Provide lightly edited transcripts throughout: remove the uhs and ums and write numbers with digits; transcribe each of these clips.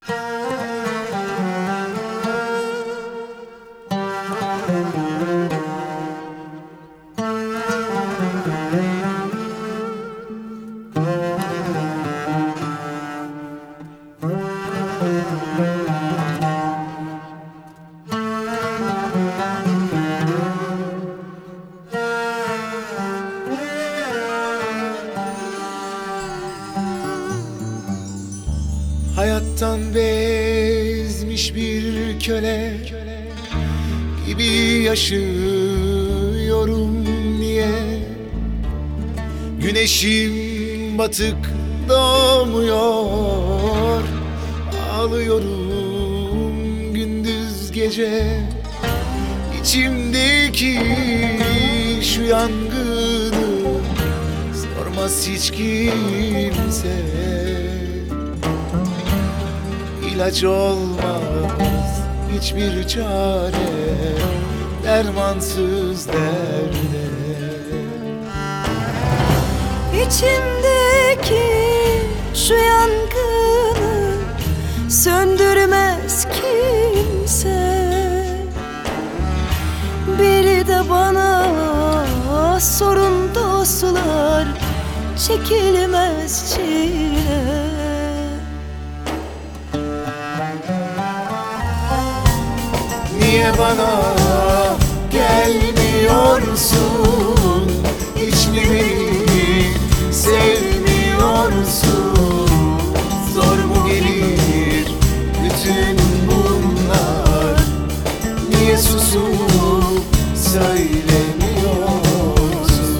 Hayattan bezmiş bir köle gibi yaşıyorum niye? Güneşim batık doğmuyor, ağlıyorum gündüz gece. İçimdeki şu yangını sormaz hiç kimse. İlaç olmaz hiçbir çare, dermansız derde. İçimdeki şu yangını söndürmez kimse. Biri de bana sorun dostlar, çekilmez çile. Niye bana gelmiyorsun? Hiç mi beni sevmiyorsun? Zor mu gelir bütün bunlar? Niye susup söylemiyorsun?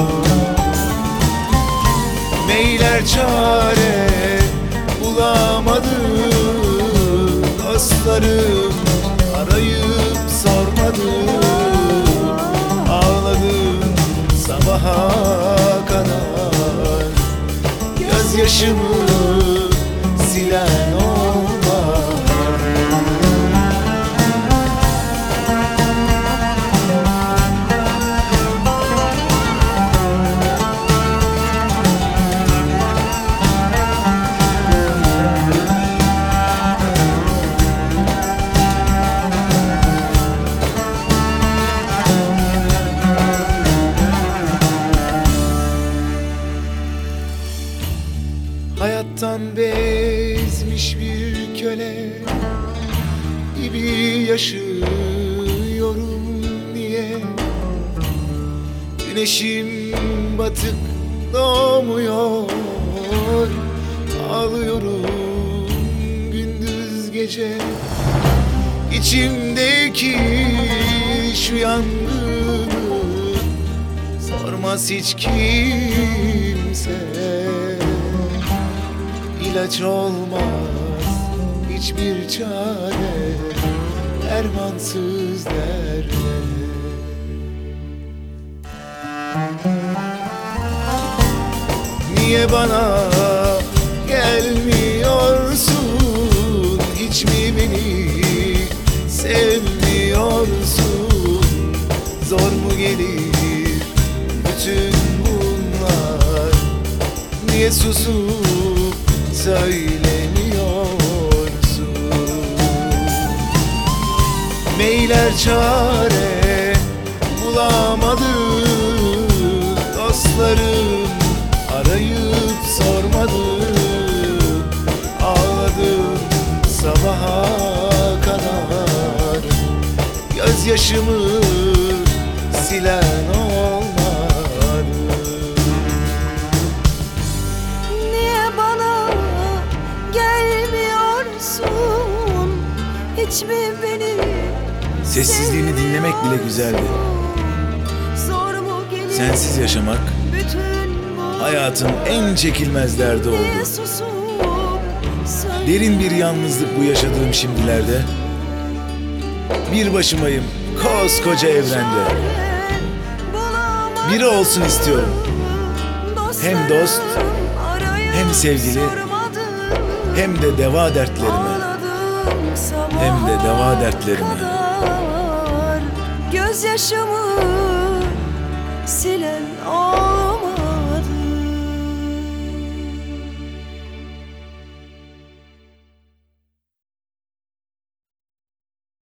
Meyler çare bulamadı dostlarım, arayıp sormadım. Ağladım sabaha kadar, gözyaşımı silen olmaz. Hayattan bezmiş bir köle gibi yaşıyorum niye? Güneşim batık doğmuyor, ağlıyorum gündüz gece. İçimdeki şu yangını sormaz hiç kimse. İlaç olmaz hiçbir çare, dermansız derde. Niye bana gelmiyorsun? Hiç mi beni sevmiyorsun? Zor mu gelir bütün bunlar? Niye susup söylemiyorsun? Meyler çare bulamadı dostlarım, arayıp sormadım. Ağladım sabaha kadar, gözyaşımı silen olmadı. Hiç mi beni Sessizliğini dinlemek bile güzeldi. Sensiz yaşamak hayatın en çekilmez derdi oldu. Derin bir yalnızlık bu yaşadığım şimdilerde. Bir başımayım koskoca evrende. Biri olsun istiyorum. Hem dost, hem sevgili, hem de deva dertlerime. Hem de deva dertlerime. Gözyaşımı silen o